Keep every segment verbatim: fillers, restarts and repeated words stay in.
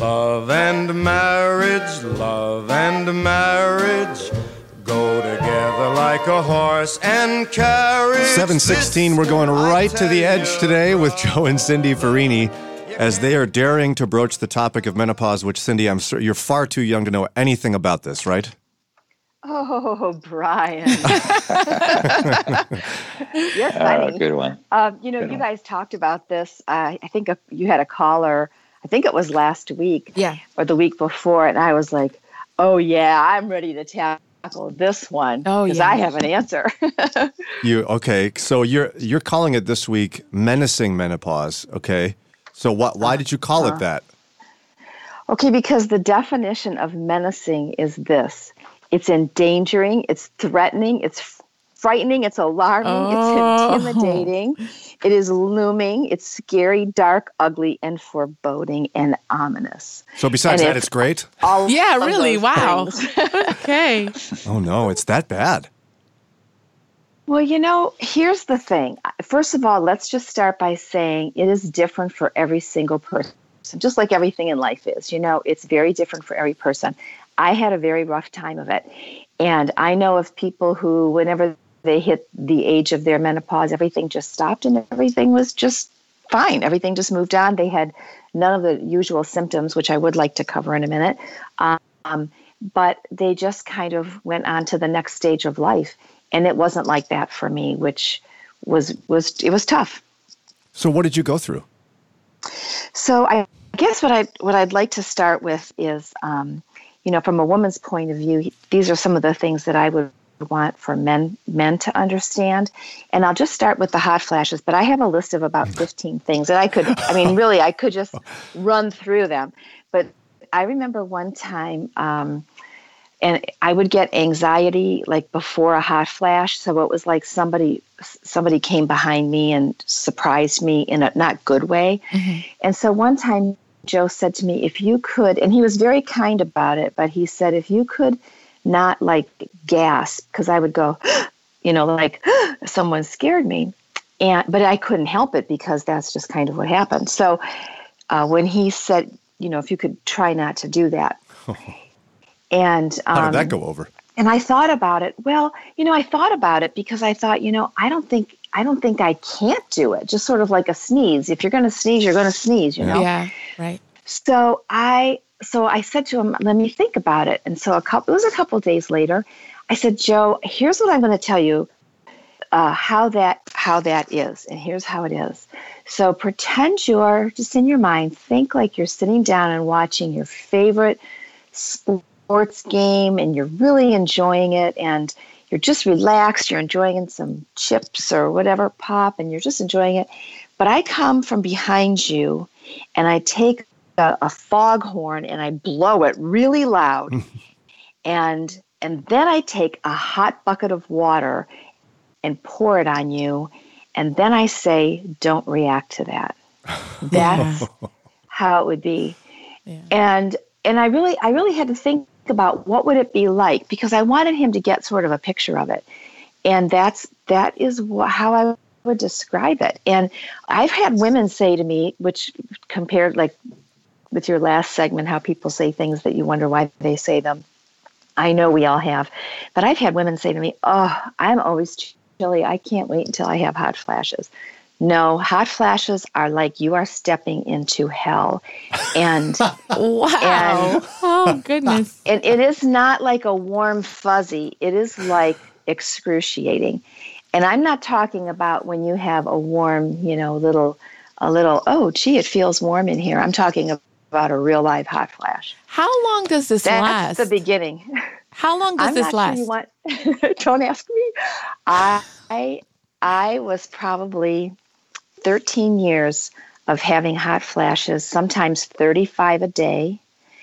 Love and marriage, love and marriage go together like a horse and carriage. seven sixteen, we're going right to the edge today with Joe and Cindy Farini as they are daring to broach the topic of menopause, which, Cindy, I'm sure you're far too young to know anything about this, right? Oh, Brian. You're funny. Oh, good one. Uh, you know, Good you one. guys talked about this. Uh, I think a, you had a caller, I think it was last week Yeah. or the week before, and I was like, oh, yeah, I'm ready to tackle this one Oh, because yeah. I have an answer. You okay? So you're you're calling it this week menacing menopause, okay? So what? Why did you call it that? Okay, because the definition of menacing is this. It's endangering, it's threatening, it's frightening, it's alarming, Oh. it's intimidating, it is looming, it's scary, dark, ugly, and foreboding and ominous. So besides And that, it's it's great. All Yeah, of really. those Wow. things. Okay. Oh no, it's that bad. Well, you know, here's the thing. First of all, let's just start by saying it is different for every single person, just like everything in life is. You know, it's very different for every person. I had a very rough time of it. And I know of people who, whenever they hit the age of their menopause, everything just stopped and everything was just fine. Everything just moved on. They had none of the usual symptoms, which I would like to cover in a minute. Um, but they just kind of went on to the next stage of life. And it wasn't like that for me, which was, was it was tough. So what did you go through? So I guess what I what I'd like to start with is, um, you know, from a woman's point of view, these are some of the things that I would want for men men to understand. And I'll just start with the hot flashes, but I have a list of about fifteen things that I could, I mean, really, I could just run through them. But I remember one time, um, and I would get anxiety like before a hot flash. So it was like somebody somebody came behind me and surprised me in a not good way. Mm-hmm. And so one time Joe said to me, if you could, and he was very kind about it, but he said, if you could not like gasp, because I would go, you know, like someone scared me. And but I couldn't help it because that's just kind of what happened. So uh, when he said, you know, if you could try not to do that. And um, How did that go over? And I thought about it. Well, you know, I thought about it because I thought, you know, I don't think I don't think I can't do it. Just sort of like a sneeze. If you're going to sneeze, you're going to sneeze, you know? Yeah, right. So I so I said to him, let me think about it. And so a couple, it was a couple of days later, I said, Joe, here's what I'm going to tell you uh, how that how that is. And here's how it is. So pretend you're just in your mind, think like you're sitting down and watching your favorite sport. sports game and you're really enjoying it and you're just relaxed, you're enjoying some chips or whatever pop and you're just enjoying it. But I come from behind you and I take a, a foghorn and I blow it really loud. and and then I take a hot bucket of water and pour it on you. And then I say, don't react to that. That's how it would be. Yeah. And and I really I really had to think about what would it be like because I wanted him to get sort of a picture of it. And that's that is wh- how I would describe it. And I've had women say to me, which compared like with your last segment, how people say things that you wonder why they say them. I know we all have. But I've had women say to me, oh, I'm always chilly. I can't wait until I have hot flashes. No, hot flashes are like you are stepping into hell. And wow. And, oh, goodness. And it is not like a warm fuzzy. It is like excruciating. And I'm not talking about when you have a warm, you know, little, a little, oh, gee, it feels warm in here. I'm talking about a real live hot flash. How long does this That's last? That's the beginning. How long does I'm this not last? Sure you want, don't ask me. I, I was probably thirteen years of having hot flashes, sometimes thirty-five a day.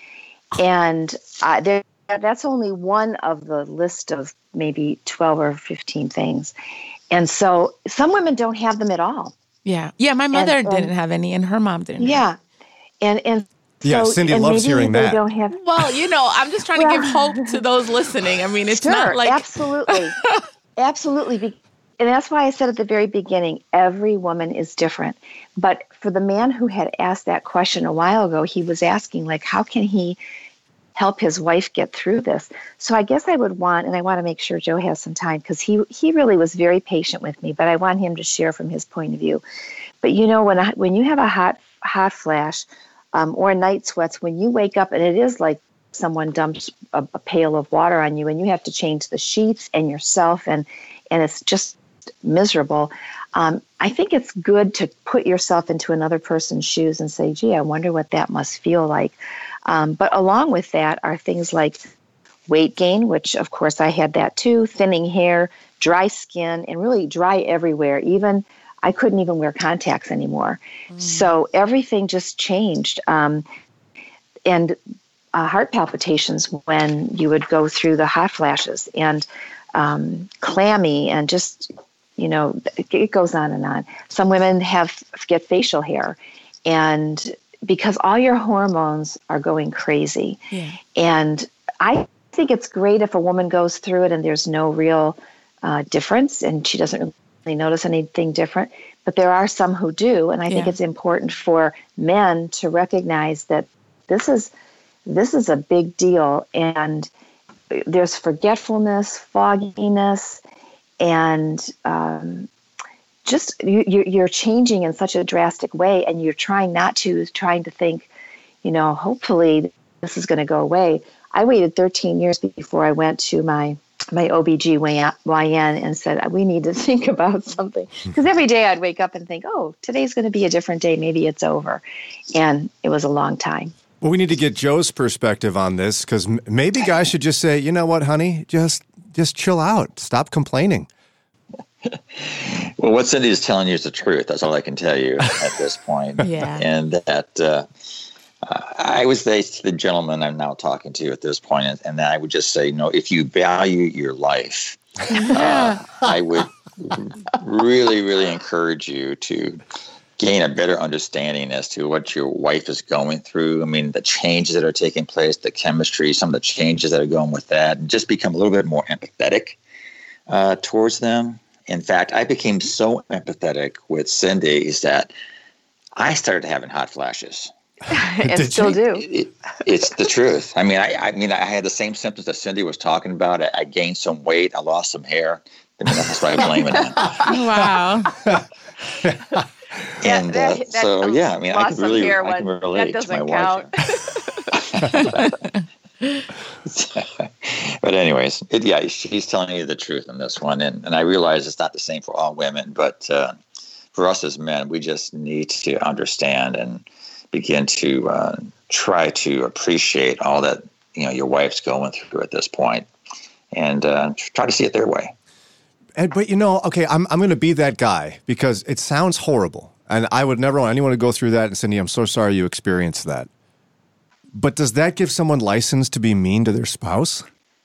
And uh, there, that's only one of the list of maybe twelve or fifteen things. And so some women don't have them at all. Yeah. Yeah, my mother and, didn't and, have any and her mom didn't. Yeah. And and yeah, so, Cindy and loves maybe hearing they that. Don't have, well, you know, I'm just trying well, to give hope to those listening. I mean, it's sure, not like... absolutely. Absolutely. and that's why I said at the very beginning, every woman is different. But for the man who had asked that question a while ago, he was asking, like, how can he help his wife get through this? So I guess I would want, and I want to make sure Joe has some time, because he, he really was very patient with me, but I want him to share from his point of view. But you know, when I, when you have a hot hot flash um, or night sweats, when you wake up and it is like someone dumps a, a pail of water on you and you have to change the sheets and yourself, and and it's just miserable. Um, I think it's good to put yourself into another person's shoes and say, gee, I wonder what that must feel like. Um, but along with that are things like weight gain, which of course I had that too, thinning hair, dry skin, and really dry everywhere. Even I couldn't even wear contacts anymore. Mm. So everything just changed. Um, and uh, heart palpitations when you would go through the hot flashes, and um, clammy, and just, you know, it goes on and on. Some women have get facial hair, and because all your hormones are going crazy. Yeah. And I think it's great if a woman goes through it and there's no real uh, difference and she doesn't really notice anything different. But there are some who do, and I yeah. think it's important for men to recognize that this is this is a big deal, and there's forgetfulness, fogginess, and um, just you, you're changing in such a drastic way, and you're trying not to, trying to think, you know, hopefully this is going to go away. I waited thirteen years before I went to my my O B G Y N and said, we need to think about something. Because every day I'd wake up and think, oh, today's going to be a different day. Maybe it's over. And it was a long time. Well, we need to get Joe's perspective on this, because m- maybe guys should just say, you know what, honey, just just chill out. Stop complaining. Well, what Cindy is telling you is the truth. That's all I can tell you at this point. Yeah. And that uh, I would say to the gentleman I'm now talking to at this point, and, and I would just say, you know, if you value your life, uh, I would really, really encourage you to gain a better understanding as to what your wife is going through. I mean, the changes that are taking place, the chemistry, some of the changes that are going with that, and just become a little bit more empathetic uh, towards them. In fact, I became so empathetic with Cindy is that I started having hot flashes. And still do. It, it, it's the truth. I mean, I, I mean, I had the same symptoms that Cindy was talking about. I, I gained some weight. I lost some hair. I mean, that's why I blame it on. Wow. And yeah, uh, that, so, that yeah, I mean, I can really I can one, relate that to my count. wife. But anyways, it, yeah, she's telling you the truth on this one. And, and I realize it's not the same for all women, but uh, for us as men, we just need to understand and begin to uh, try to appreciate all that, you know, your wife's going through at this point, and uh, try to see it their way. And, but, you know, okay, I'm I'm going to be that guy, because it sounds horrible. And I would never want anyone to go through that. And Cindy, I'm so sorry you experienced that. But does that give someone license to be mean to their spouse?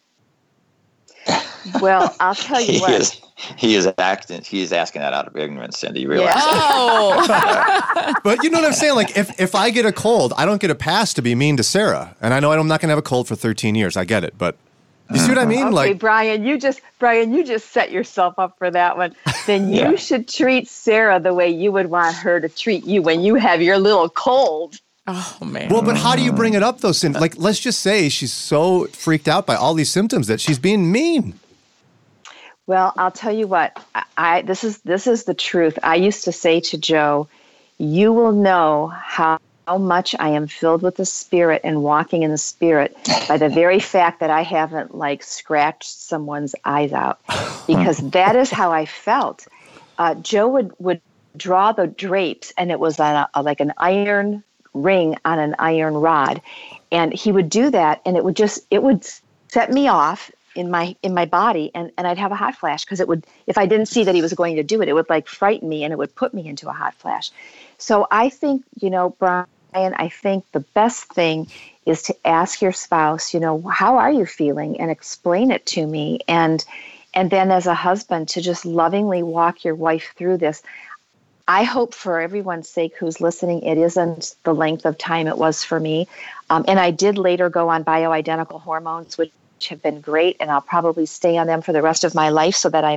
Well, I'll tell you he what. Is, he is acting. He is asking that out of ignorance, Cindy. You realize yeah. that? Oh. But you know what I'm saying? Like, if, if I get a cold, I don't get a pass to be mean to Sarah. And I know I'm not going to have a cold for thirteen years. I get it. But you see what I mean? Okay, like, Brian, you just Brian, you just set yourself up for that one. Then you yeah. should treat Sarah the way you would want her to treat you when you have your little cold. Oh, man. Well, but how do you bring it up, though, Cindy? Like, let's just say she's so freaked out by all these symptoms that she's being mean. Well, I'll tell you what. I, I this is this is the truth. I used to say to Joe, "You will know how." How much I am filled with the Spirit and walking in the Spirit by the very fact that I haven't like scratched someone's eyes out, because that is how I felt. Uh, Joe would, would draw the drapes, and it was on a, a, like an iron ring on an iron rod, and he would do that, and it would just it would set me off in my in my body, and, and I'd have a hot flash, because it would, if I didn't see that he was going to do it, it would like frighten me, and it would put me into a hot flash. So I think, you know, Brian, I think the best thing is to ask your spouse, you know, how are you feeling, and explain it to me. And and then as a husband, to just lovingly walk your wife through this. I hope for everyone's sake who's listening, it isn't the length of time it was for me. Um, and I did later go on bioidentical hormones, which have been great, and I'll probably stay on them for the rest of my life so that I'm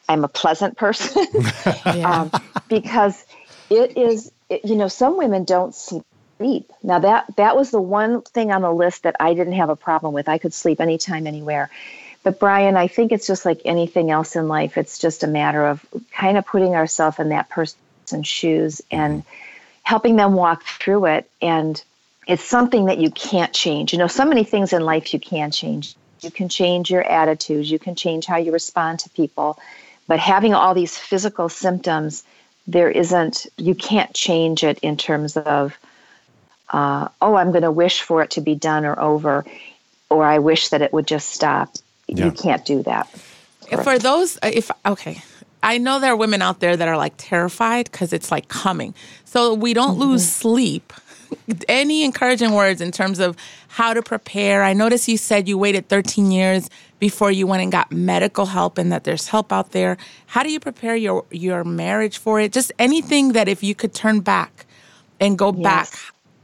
I'm a pleasant person. Yeah. um, because it is, it, you know, some women don't sleep. Now that, that was the one thing on the list that I didn't have a problem with. I could sleep anytime, anywhere. But Brian, I think it's just like anything else in life. It's just a matter of kind of putting ourselves in that person's shoes and helping them walk through it. And it's something that you can't change. You know, so many things in life you can change. You can change your attitudes. You can change how you respond to people. But having all these physical symptoms, there isn't, you can't change it in terms of, uh, oh, I'm going to wish for it to be done or over, or I wish that it would just stop. Yeah. You can't do that. For those, if, okay, I know there are women out there that are like terrified because it's like coming. So we don't mm-hmm. lose sleep. Any encouraging words in terms of how to prepare? I noticed you said you waited thirteen years before you went and got medical help and that there's help out there. How do you prepare your, your marriage for it? Just anything that if you could turn back and go yes. back,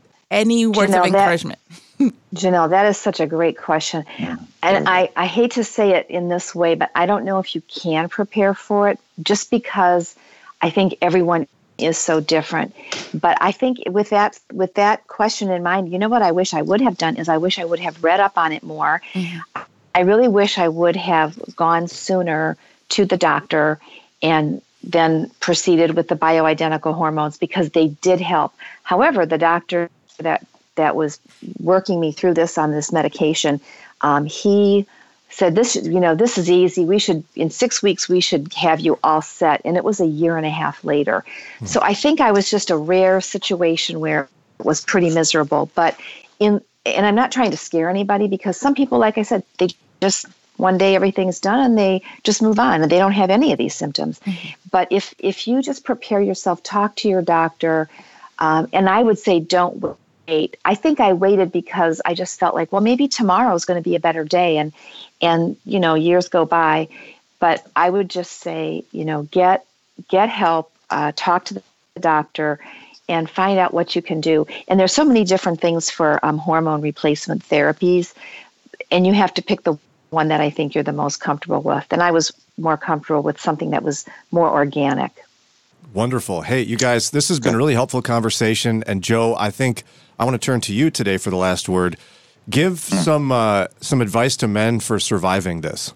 any words Janelle, of encouragement? That, Janelle, that is such a great question. And I, I hate to say it in this way, but I don't know if you can prepare for it just because I think everyone is so different. But I think with that with that question in mind, you know what I wish I would have done is I wish I would have read up on it more. Mm-hmm. I really wish I would have gone sooner to the doctor and then proceeded with the bioidentical hormones because they did help. However, the doctor that that was working me through this on this medication, um, he said, this, you know, this is easy. We should, in six weeks, we should have you all set. And it was a year and a half later. Hmm. So I think I was just a rare situation where it was pretty miserable. But in, and I'm not trying to scare anybody because some people, like I said, they just, one day everything's done and they just move on and they don't have any of these symptoms. Mm-hmm. But if, if you just prepare yourself, talk to your doctor, um, and I would say don't wait. I think I waited because I just felt like, well, maybe tomorrow is going to be a better day. And, and, you know, years go by, but I would just say, you know, get, get help, uh, talk to the doctor and find out what you can do. And there's so many different things for um, hormone replacement therapies, and you have to pick the one that I think you're the most comfortable with. And I was more comfortable with something that was more organic. Wonderful. Hey, you guys, this has been a really helpful conversation. And Joe, I think I want to turn to you today for the last word. Give some uh, some advice to men for surviving this.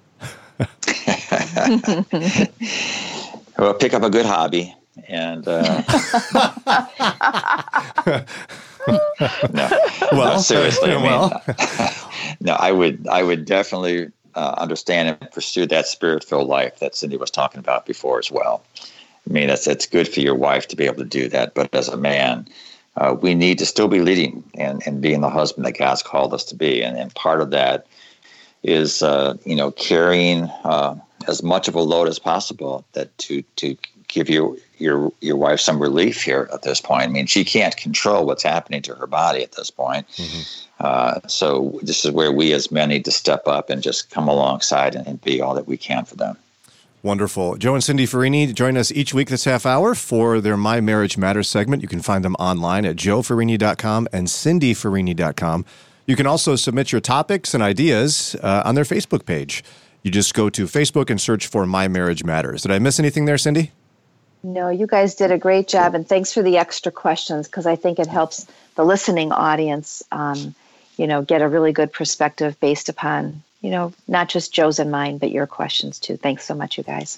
Well, pick up a good hobby. And uh, no, well, no, seriously. I mean, well. no, I would, I would definitely uh, understand and pursue that spirit-filled life that Cindy was talking about before as well. I mean, it's it's good for your wife to be able to do that, but as a man, uh, we need to still be leading and, and being the husband that God's called us to be, and, and part of that is uh, you know carrying uh, as much of a load as possible that to to give your your your wife some relief here at this point. I mean, she can't control what's happening to her body at this point. Mm-hmm. Uh, so this is where we as men need to step up and just come alongside and, and be all that we can for them. Wonderful. Joe and Cindy Farini join us each week this half hour for their My Marriage Matters segment. You can find them online at joe farini dot com and cindy farini dot com. You can also submit your topics and ideas uh, on their Facebook page. You just go to Facebook and search for My Marriage Matters. Did I miss anything there, Cindy? No, you guys did a great job, and thanks for the extra questions because I think it helps the listening audience, um, you know, get a really good perspective based upon, you know, not just Joe's and mine, but your questions too. Thanks so much, you guys.